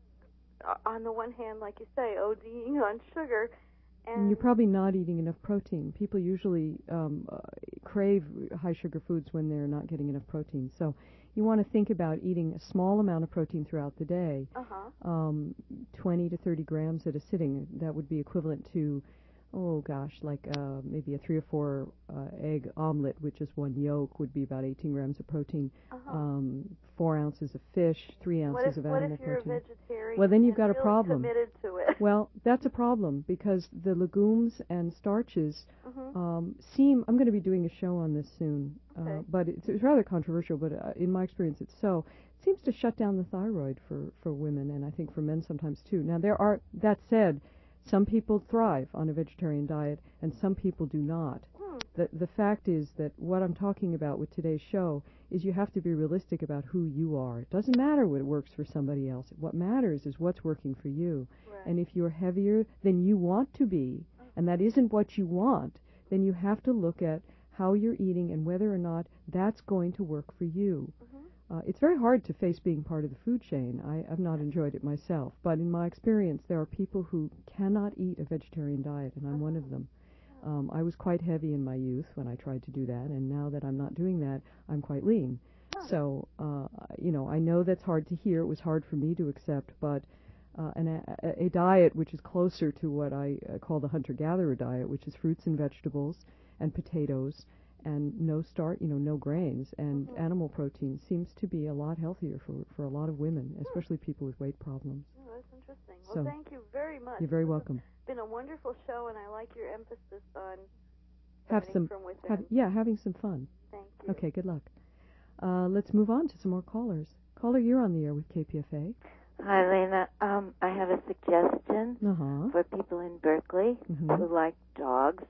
on the one hand, like you say, ODing on sugar, and And you're probably not eating enough protein. People usually um, uh, crave high sugar foods when they're not getting enough protein. So you want to think about eating a small amount of protein throughout the day, uh-huh. um, twenty to thirty grams at a sitting. That would be equivalent to, oh gosh, like uh, maybe a three or four uh, egg omelet, which is one yolk, would be about eighteen grams of protein. Uh-huh. Um, four ounces of fish, three ounces What if of what animal if you're protein. a vegetarian? Well, then you've and got a really problem. Committed to it. Well, that's a problem because the legumes and starches Mhm. um, seem. I'm going to be doing a show on this soon, uh, Okay. but it's, it's rather controversial. But uh, in my experience, it's so. It seems to shut down the thyroid for for women, and I think for men sometimes too. Now, there are. That said, some people thrive on a vegetarian diet, and some people do not. Hmm. The the fact is that what I'm talking about with today's show is you have to be realistic about who you are. It doesn't matter what works for somebody else. What matters is what's working for you. Right. And if you're heavier than you want to be, and that isn't what you want, then you have to look at how you're eating and whether or not that's going to work for you. Mhm. Uh, it's very hard to face being part of the food chain. I, I've not enjoyed it myself, but in my experience, there are people who cannot eat a vegetarian diet, and I'm one of them. Um, I was quite heavy in my youth when I tried to do that, and now that I'm not doing that, I'm quite lean. So, uh, you know, I know that's hard to hear. It was hard for me to accept, but uh, an, a, a diet which is closer to what I uh, call the hunter-gatherer diet, which is fruits and vegetables and potatoes and no start, you know, no grains and Mhm. animal protein seems to be a lot healthier for, for a lot of women, especially people with weight problems. Oh, that's interesting. Well, So, thank you very much. You're very This has welcome. been a wonderful show, and I like your emphasis on Have starting some, from within. have, yeah, having some fun. Thank you. Okay, good luck. Uh, let's move on to some more callers. Caller, you're on the air with K P F A. Hi, Lena. Um, I have a suggestion Uh-huh. for people in Berkeley Mhm. who like dogs.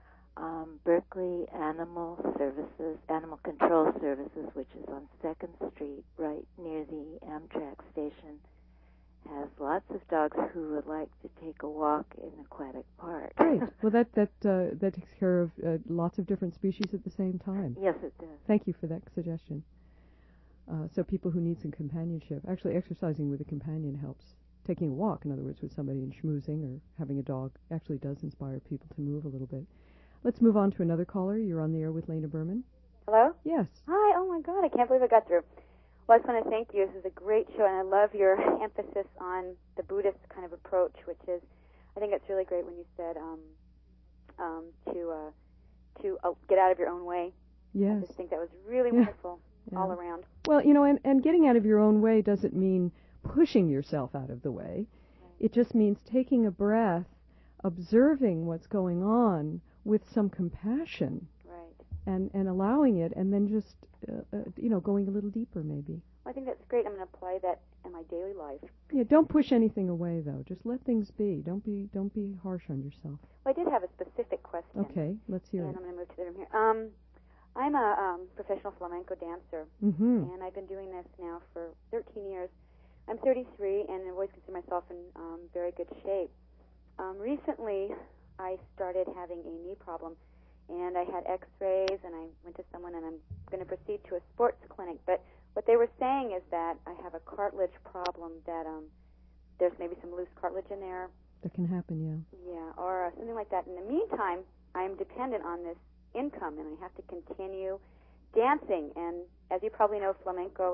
Um, Berkeley Animal Services, Animal Control Services, which is on second Street, right near the Amtrak station, has lots of dogs who would like to take a walk in Aquatic Park. Great. Well, that that uh, that takes care of uh, lots of different species at the same time. Yes, it does. Thank you for that suggestion. Uh, so people who need some companionship, actually exercising with a companion helps. Taking a walk, in other words, with somebody and schmoozing or having a dog actually does inspire people to move a little bit. Let's move on to another caller. You're on the air with Lena Berman. Hello? Yes. Hi. Oh, my God. I can't believe I got through. Well, I just want to thank you. This is a great show, and I love your emphasis on the Buddhist kind of approach, which is, I think it's really great when you said um, um, to uh, to uh, get out of your own way. I Yes. just think that was really Yeah. wonderful Yeah. all around. Well, you know, and, and getting out of your own way doesn't mean pushing yourself out of the way. It just means taking a breath, observing what's going on with some compassion, Right. and, and allowing it, and then just, uh, uh, you know, going a little deeper maybe. Well, I think that's great. I'm going to apply that in my daily life. Yeah, don't push anything away, though. Just let things be. Don't be don't be harsh on yourself. Well, I did have a specific question. Okay, let's hear and it. I'm going to move to the room here. Um, I'm a um, professional flamenco dancer, Mm-hmm. and I've been doing this now for thirteen years. I'm thirty-three, and I've always considered myself in um, very good shape. Um, recently, I started having a knee problem, and I had x-rays, and I went to someone, and I'm going to proceed to a sports clinic. But what they were saying is that I have a cartilage problem, that um, there's maybe some loose cartilage in there, That can happen, yeah. yeah, or uh, something like that. In the meantime, I'm dependent on this income, and I have to continue dancing. And as you probably know, flamenco is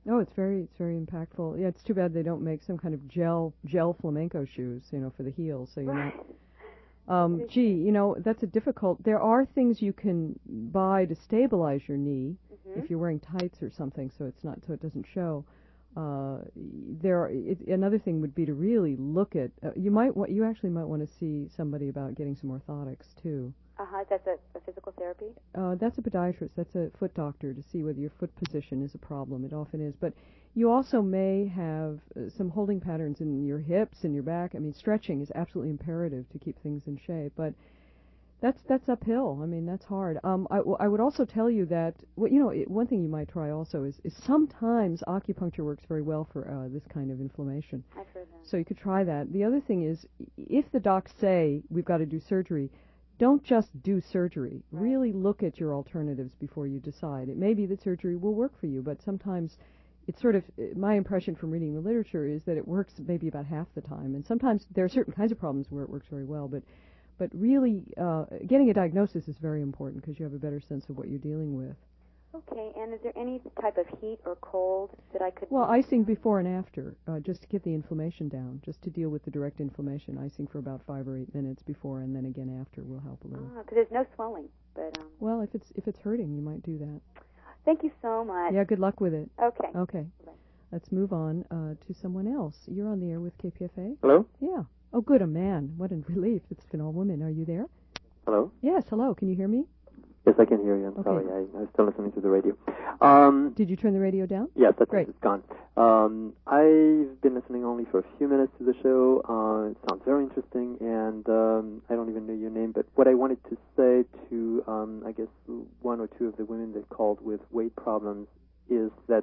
Oh, it's very it's very impactful. Yeah, it's too bad they don't make some kind of gel gel flamenco shoes, you know, for the heels. So you're Right. not. Um, gee, you know, that's a difficult. There are things you can buy to stabilize your knee Mm-hmm. if you're wearing tights or something, so it's not so it doesn't show. Uh, there, are, it, another thing would be to really look at. Uh, you might wa- you actually might want to see somebody about getting some orthotics too. Uh-huh. That's a, a physical therapy? Uh, that's a podiatrist. That's a foot doctor to see whether your foot position is a problem. It often is. But you also may have uh, some holding patterns in your hips and your back. I mean, stretching is absolutely imperative to keep things in shape. But that's that's uphill. I mean, that's hard. Um, I, w- I would also tell you that, well, you know, it, one thing you might try also is, is sometimes acupuncture works very well for uh, this kind of inflammation. I've heard that. So you could try that. The other thing is, if the docs say we've got to do surgery, don't just do surgery. Right. Really look at your alternatives before you decide. It may be that surgery will work for you, but sometimes it's sort of, my impression from reading the literature is that it works maybe about half the time. And sometimes there are certain kinds of problems where it works very well, but but really uh, getting a diagnosis is very important because you have a better sense of what you're dealing with. Okay, and is there any type of heat or cold that I could... Well, icing before and after, uh, just to get the inflammation down, just to deal with the direct inflammation. Icing for about five or eight minutes before and then again after will help a little. Ah, because there's no swelling, but... Um, Well, if it's if it's hurting, you might do that. thank you so much. Yeah, good luck with it. Okay. Okay. Bye. Let's move on uh, to someone else. You're on the air with K P F A? Hello? Yeah. Oh, good, a man. What a relief. It's been all women. Are you there? Hello? Yes, hello. Can you hear me? Yes, I can hear you. I'm Okay. sorry. I, I was still listening to the radio. Um, Did you turn the radio down? yes, that's Great. it. It's gone. Um, I've been listening only for a few minutes to the show. Uh, it sounds very interesting, and um, I don't even know your name, but what I wanted to say to, um, I guess, one or two of the women that called with weight problems is that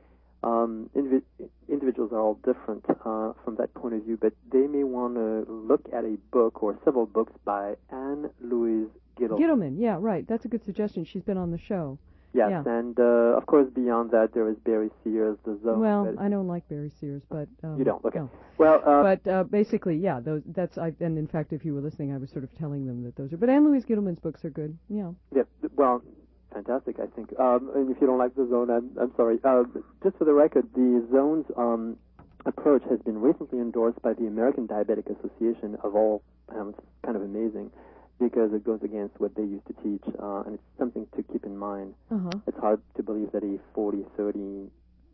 um, individ- individuals are all different uh, from that point of view, but they may want to look at a book or several books by Anne Louise Gittleman. Gittleman, yeah, right. That's a good suggestion. She's been on the show. Yes, Yeah. and uh, of course beyond that there is Barry Sears, The Zone. Well, but I don't like Barry Sears, but... Um, you don't? Okay. No. Well, uh, But uh, basically, yeah, those, that's... I, and in fact, if you were listening, I was sort of telling them that those are... But Anne Louise Gittleman's books are good, yeah. yeah, well, fantastic, I think. Um, and if you don't like The Zone, I'm, I'm sorry. Uh, just for the record, The Zone's um, approach has been recently endorsed by the American Diabetic Association of all... Um, it's kind of amazing, because it goes against what they used to teach, uh, and it's something to keep in mind. Uh-huh. It's hard to believe that a forty, thirty,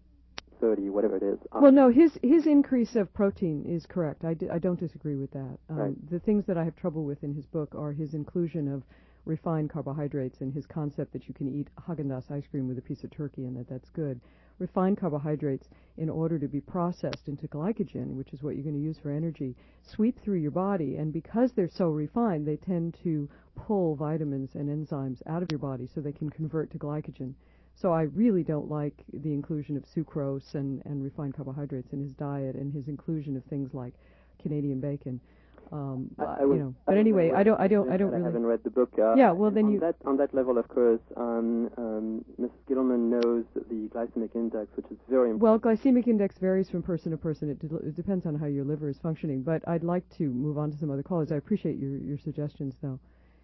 thirty, whatever it is. Um, Well, no, his his increase of protein is correct. I, d- I don't disagree with that. Um, Right. The things that I have trouble with in his book are his inclusion of refined carbohydrates and his concept that you can eat Haagen-Dazs ice cream with a piece of turkey and that that's good. Refined carbohydrates, in order to be processed into glycogen, which is what you're going to use for energy, sweep through your body, and because they're so refined, they tend to pull vitamins and enzymes out of your body so they can convert to glycogen. So I really don't like the inclusion of sucrose and, and refined carbohydrates in his diet and his inclusion of things like Canadian bacon. Um, I, uh, I was, you know, but anyway, I don't, I don't, I don't I really. haven't read the book. Uh, Yeah, well, then on you- that on that level, of course, um, um, Missus Gittleman knows the glycemic index, which is very Well, important. glycemic index varies from person to person. It, de- it depends on how your liver is functioning. But I'd like to move on to some other callers. I appreciate your, your suggestions, though.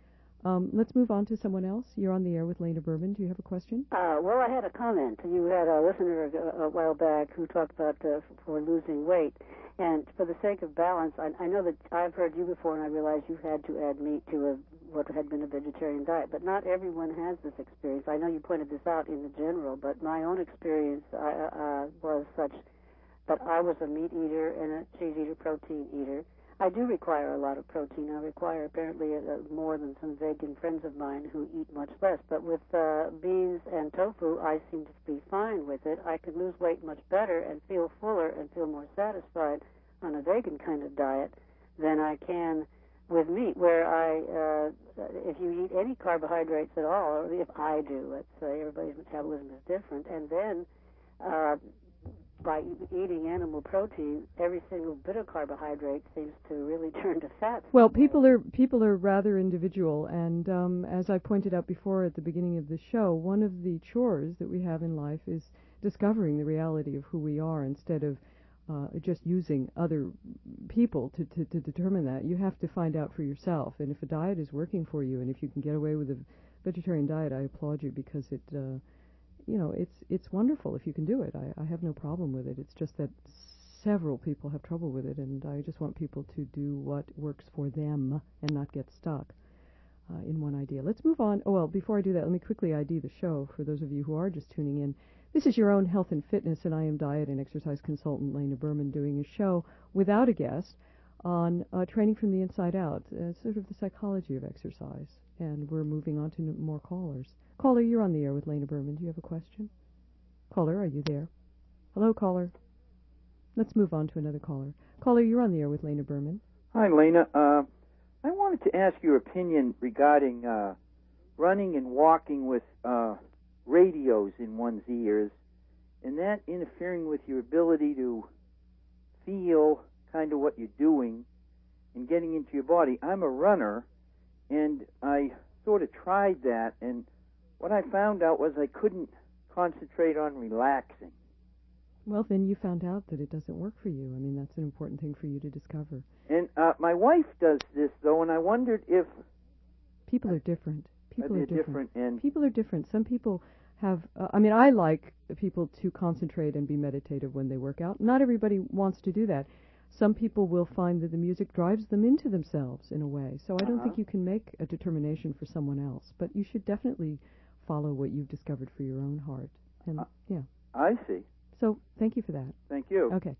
Um, let's move on to someone else. You're on the air with Lena Berman. Do you have a question? Uh, well, I had a comment. You had a listener a, a while back who talked about uh, for losing weight. And for the sake of balance, I, I know that I've heard you before, and I realize you've had to add meat to a, what had been a vegetarian diet. But not everyone has this experience. I know you pointed this out in the general, but my own experience uh, uh, was such that I was a meat eater and a cheese eater, protein eater. I do require a lot of protein. I require apparently uh, more than some vegan friends of mine who eat much less. But with uh, beans and tofu, I seem to be fine with it. I can lose weight much better and feel fuller and feel more satisfied on a vegan kind of diet than I can with meat, where I, uh, if you eat any carbohydrates at all, or if I do, let's say, everybody's metabolism is different, and then uh, by eating animal protein, every single bit of carbohydrate seems to really turn to fat. Well, people are people are rather individual, and um, as I pointed out before at the beginning of the show, one of the chores that we have in life is discovering the reality of who we are instead of uh, just using other people to, to, to determine that. You have to find out for yourself, and if a diet is working for you, and if you can get away with a vegetarian diet, I applaud you because it uh, you know, it's it's wonderful if you can do it. I, I have no problem with it. It's just that several people have trouble with it, and I just want people to do what works for them and not get stuck uh, in one idea. Let's move on. Oh, well, before I do that, let me quickly I D the show for those of you who are just tuning in. This is Your Own Health and Fitness, and I am diet and exercise consultant Lena Berman doing a show without a guest on uh, training from the inside out, uh, sort of the psychology of exercise. And we're moving on to n- more callers. Caller, you're on the air with Lena Berman. Do you have a question? Caller, are you there? Hello, caller. Let's move on to another caller. Caller, you're on the air with Lena Berman. Hi, Lena. Uh, I wanted to ask your opinion regarding uh, running and walking with uh, radios in one's ears, and that interfering with your ability to feel kind of what you're doing and getting into your body. I'm a runner, and I sort of tried that, and what I found out was I couldn't concentrate on relaxing. Well, then you found out that it doesn't work for you. I mean, that's an important thing for you to discover. And uh, my wife does this, though, and I wondered if... People are different. People are are different. different and people are different. Some people have... Uh, I mean, I like people to concentrate and be meditative when they work out. Not everybody wants to do that. Some people will find that the music drives them into themselves in a way. So I don't Uh-huh. think you can make a determination for someone else. But you should definitely follow what you've discovered for your own heart. And Uh, yeah. I see. So thank you for that. Thank you. Okay.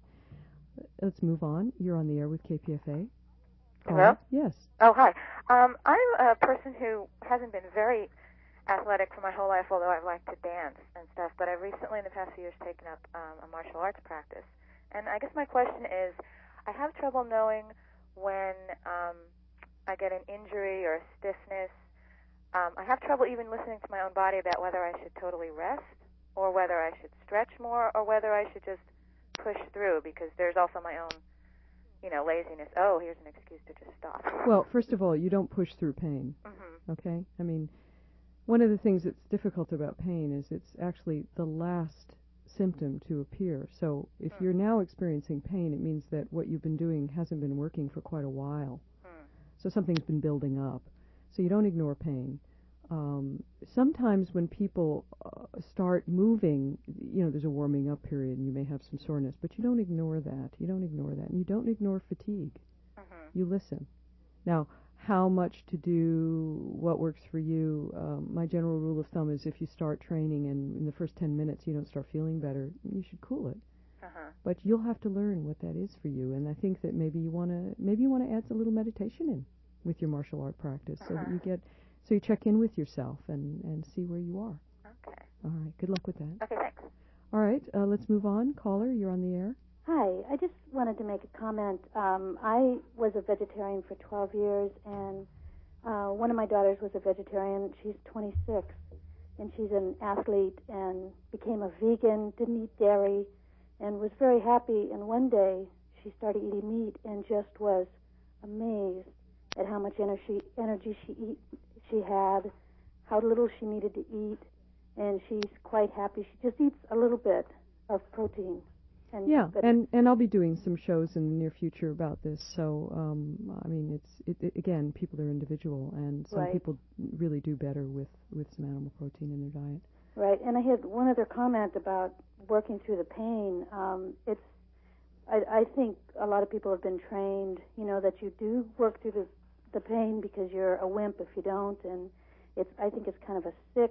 Let's move on. You're on the air with K P F A. Hello? Yes. Oh, hi. Um, I'm a person who hasn't been very athletic for my whole life, although I've liked to dance and stuff. But I've recently, in the past few years, taken up um, a martial arts practice. And I guess my question is, I have trouble knowing when um, I get an injury or a stiffness. Um, I have trouble even listening to my own body about whether I should totally rest or whether I should stretch more or whether I should just push through, because there's also my own, you know, laziness. Oh, here's an excuse to just stop. Well, first of all, you don't push through pain. Mm-hmm. Okay? I mean, one of the things that's difficult about pain is it's actually the last symptom to appear. So if mm. you're now experiencing pain, it means that what you've been doing hasn't been working for quite a while. Mm. So something's been building up. So you don't ignore pain. Um, sometimes when people uh, start moving, you know, there's a warming up period and you may have some soreness, but you don't ignore that. You don't ignore that. And you don't ignore fatigue. Mm-hmm. You listen. Now, how much to do, what works for you, um, my general rule of thumb is if you start training and in the first ten minutes you don't start feeling better, you should cool it. Uh-huh. But you'll have to learn what that is for you. And I think that maybe you want to maybe you want to add a little meditation in with your martial art practice uh-huh. so that you get... So you check in with yourself and, and see where you are. Okay. All right. Good luck with that. Okay, thanks. All right. Uh, let's move on. Caller, you're on the air. Hi. I just wanted to make a comment. Um, I was a vegetarian for twelve years, and uh, one of my daughters was a vegetarian. She's twenty-six, and she's an athlete and became a vegan, didn't eat dairy, and was very happy. And one day she started eating meat and just was amazed at how much energy energy she eat, she had, how little she needed to eat, and she's quite happy. She just eats a little bit of protein. And yeah, and, and I'll be doing some shows in the near future about this. So, um, I mean, it's it, it, again, people are individual, and some right. people really do better with, with some animal protein in their diet. Right, and I had one other comment about working through the pain. Um, it's I, I think a lot of people have been trained, you know, that you do work through the the pain because you're a wimp if you don't, and it's I think it's kind of a sick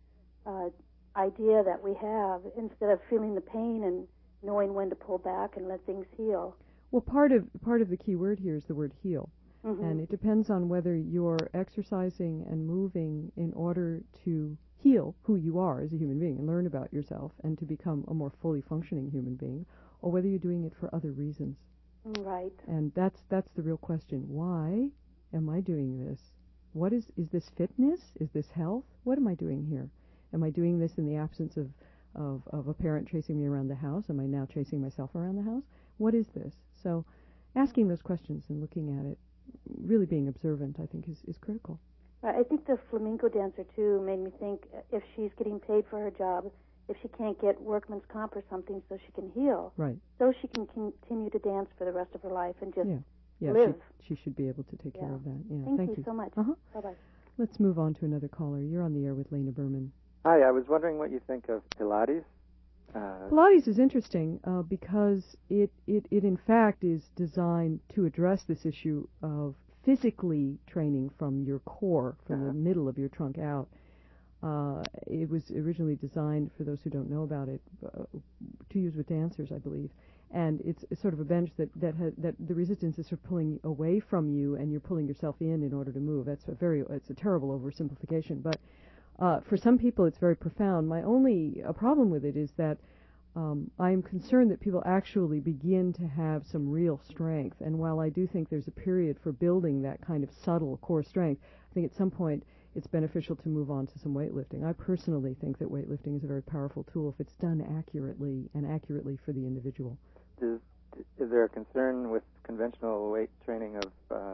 uh, idea that we have, instead of feeling the pain and knowing when to pull back and let things heal. Well, part of part of the key word here is the word heal, mm-hmm. and it depends on whether you're exercising and moving in order to heal who you are as a human being and learn about yourself and to become a more fully functioning human being, or whether you're doing it for other reasons. Right. And that's that's the real question. Why am I doing this? What is, is this fitness? Is this health? What am I doing here? Am I doing this in the absence of, of, of a parent chasing me around the house? Am I now chasing myself around the house? What is this? So asking those questions and looking at it, really being observant, I think, is, is critical. I think the flamenco dancer, too, made me think if she's getting paid for her job, if she can't get workman's comp or something so she can heal, right. so she can continue to dance for the rest of her life and just yeah. Yeah, live. She, she should be able to take yeah. care of that. Yeah, thank, thank you, you so much. Uh-huh. Bye-bye. Let's move on to another caller. You're on the air with Lena Berman. Hi, I was wondering what you think of Pilates. Uh, Pilates is interesting uh, because it, it, it in fact is designed to address this issue of physically training from your core, from uh-huh. the middle of your trunk out. Uh, it was originally designed, for those who don't know about it, uh, to use with dancers, I believe. And it's, it's sort of a bench that that, has, that the resistance is sort of pulling away from you, and you're pulling yourself in in order to move. That's a very it's a terrible oversimplification, but uh, for some people it's very profound. My only uh, problem with it is that um, I am concerned that people actually begin to have some real strength. And while I do think there's a period for building that kind of subtle core strength, I think at some point it's beneficial to move on to some weightlifting. I personally think that weightlifting is a very powerful tool if it's done accurately and accurately for the individual. Is, is there a concern with conventional weight training of uh,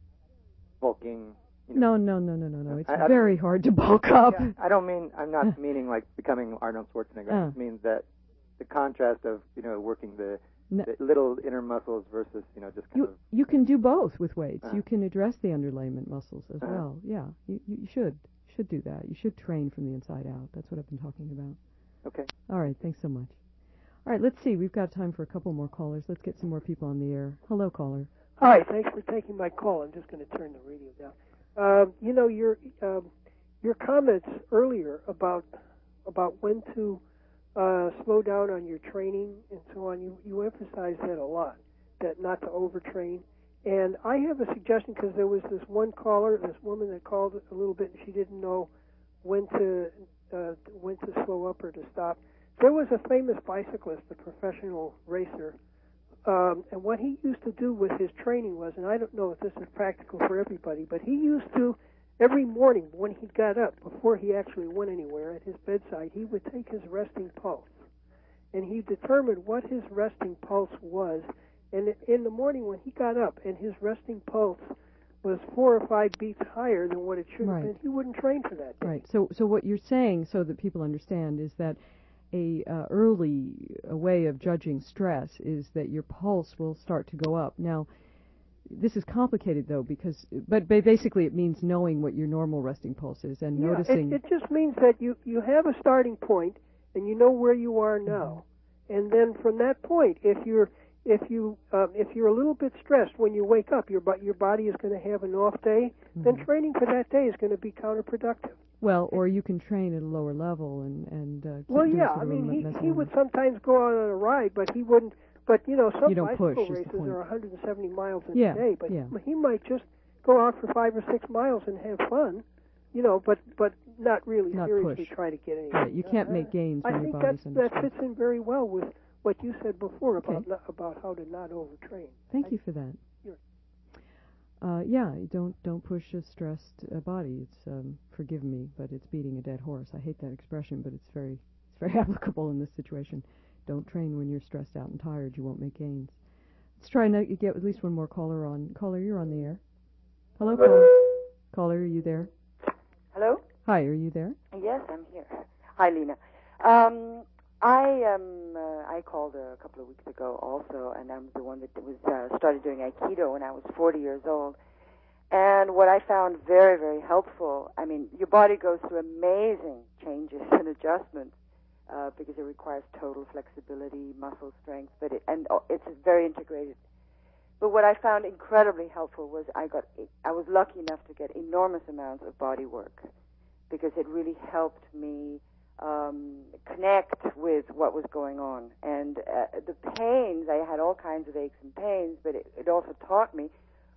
bulking? You know? No, no, no, no, no, no. It's I, I very hard to bulk up. Yeah, I don't mean, I'm not meaning like becoming Arnold Schwarzenegger. Uh. I just mean that the contrast of, you know, working the, no. the little inner muscles versus, you know, just kind you, of... You can do both with weights. Uh. You can address the underlayment muscles as uh. well. Yeah, you, you should. You should do that. You should train from the inside out. That's what I've been talking about. Okay. All right, thanks so much. All right, let's see. We've got time for a couple more callers. Let's get some more people on the air. Hello, caller. Hi, thanks for taking my call. I'm just going to turn the radio down. Um, you know, your um, your comments earlier about about when to uh, slow down on your training and so on, you, you emphasized that a lot, that not to overtrain. And I have a suggestion because there was this one caller, this woman that called a little bit, and she didn't know when to uh, when to slow up or to stop. There was a famous bicyclist, a professional racer, um, and what he used to do with his training was, and I don't know if this is practical for everybody, but he used to, every morning when he got up, before he actually went anywhere, at his bedside, he would take his resting pulse, and he determined what his resting pulse was, and in the morning when he got up and his resting pulse was four or five beats higher than what it should right. have been, he wouldn't train for that day. Right. So, so what you're saying, so that people understand, is that a uh, early a way of judging stress is that your pulse will start to go up. Now, this is complicated though, because but basically it means knowing what your normal resting pulse is and yeah, noticing. It, it just means that you you have a starting point and you know where you are now, mm-hmm. and then from that point, if you're if you um, if you're a little bit stressed when you wake up, your your body is going to have an off day. Mm-hmm. Then training for that day is going to be counterproductive. Well, or you can train at a lower level and and uh, keep well, doing yeah. sort I of mean, he he would sometimes go out on a ride, but he wouldn't. But you know, some you don't bicycle push, races are one hundred seventy miles a yeah, day, but yeah. he might just go out for five or six miles and have fun, you know, but but not really not seriously push. try to get anything. Right, you can't uh, make gains when I your think body's that's, under that stress. fits in very well with what you said before about okay. not, about how to not overtrain. Thank I, you for that. You're, Uh, yeah, don't don't push a stressed uh, body. It's um, forgive me, but it's beating a dead horse. I hate that expression, but it's very it's very applicable in this situation. Don't train when you're stressed out and tired. You won't make gains. Let's try and get at least one more caller on. Caller, you're on the air. Hello, caller. Caller, are you there? Hello. Hi, are you there? Yes, I'm here. Hi, Lena. Um, I um uh, I called a couple of weeks ago also, and I'm the one that was uh, started doing Aikido when I was forty years old. And what I found very, very helpful, I mean, your body goes through amazing changes and adjustments uh, because it requires total flexibility, muscle strength, but it, and oh, it's very integrated. But what I found incredibly helpful was I got I was lucky enough to get enormous amounts of body work because it really helped me um, connect with what was going on. And uh, the pains, I had all kinds of aches and pains, but it, it also taught me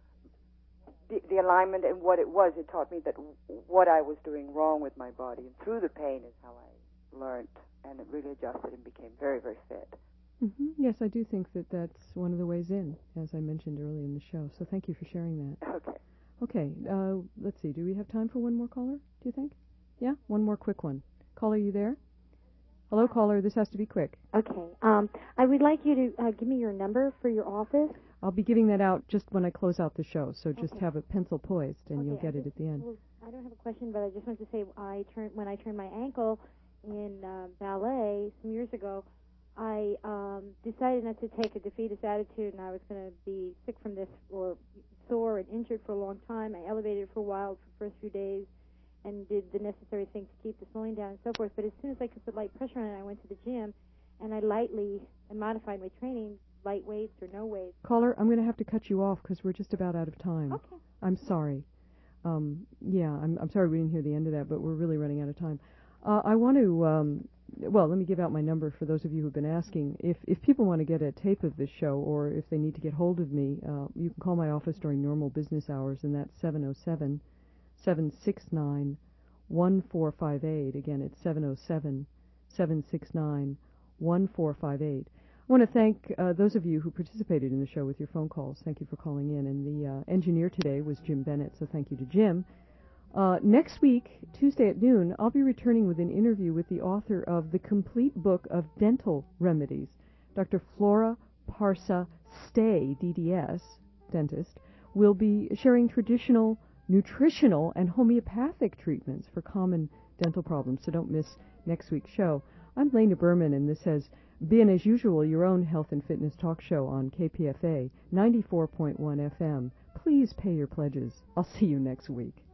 the, the alignment and what it was. It taught me that what I was doing wrong with my body. And through the pain is how I learned, and it really adjusted and became very, very fit. Mm-hmm. Yes, I do think that that's one of the ways in, as I mentioned earlier in the show. So thank you for sharing that. Okay. Okay, uh, let's see. Do we have time for one more caller, do you think? Yeah, one more quick one. Caller, you there? Hello, caller. This has to be quick. Okay. Um, I would like you to uh, give me your number for your office. I'll be giving that out just when I close out the show, so just okay. have a pencil poised, and okay, you'll get I it just, at the end. Well, I don't have a question, but I just wanted to say I turned when I turned my ankle in uh, ballet some years ago, I um, decided not to take a defeatist attitude, and I was going to be sick from this or sore and injured for a long time. I elevated for a while for the first few days, and did the necessary things to keep the swelling down and so forth. But as soon as I could put light pressure on it, I went to the gym, and I lightly and modified my training, light weights or no weights. Caller, I'm going to have to cut you off because we're just about out of time. Okay. I'm sorry. Um, yeah, I'm, I'm sorry we didn't hear the end of that, but we're really running out of time. Uh, I want to, um, well, let me give out my number for those of you who've been asking. If if people want to get a tape of this show or if they need to get hold of me, uh, you can call my office during normal business hours, and that's seven oh seven, seven six nine, one four five eight. Again, it's seven oh seven, seven six nine, one four five eight. I want to thank uh, those of you who participated in the show with your phone calls. Thank you for calling in. And the uh, engineer today was Jim Bennett, so thank you to Jim. Uh, next week, Tuesday at noon, I'll be returning with an interview with the author of The Complete Book of Dental Remedies, Doctor Flora Parsa Stay, D D S, dentist, will be sharing traditional, nutritional, and homeopathic treatments for common dental problems, so don't miss next week's show. I'm Lena Berman, and this has been, as usual, your own health and fitness talk show on K P F A ninety-four point one F M. Please pay your pledges. I'll see you next week.